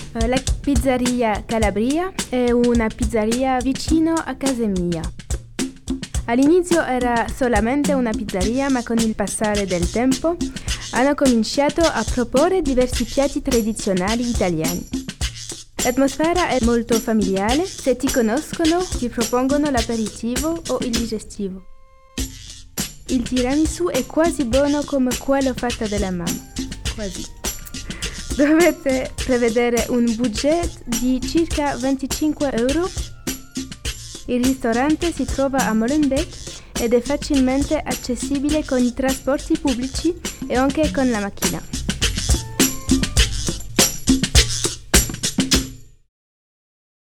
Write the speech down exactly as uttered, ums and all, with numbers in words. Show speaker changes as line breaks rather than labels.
Eh, La pizzeria Calabria è una pizzeria vicino a casa mia. All'inizio era solamente una pizzeria, ma con il passare del tempo hanno cominciato a proporre diversi piatti tradizionali italiani. L'atmosfera è molto familiare, se ti conoscono ti propongono l'aperitivo o il digestivo. Il tiramisù è quasi buono come quello fatto dalla mamma, quasi. Dovete prevedere un budget di circa venticinque euro. Il ristorante si trova a Molenbeek ed è facilmente accessibile con i trasporti pubblici e anche con la macchina.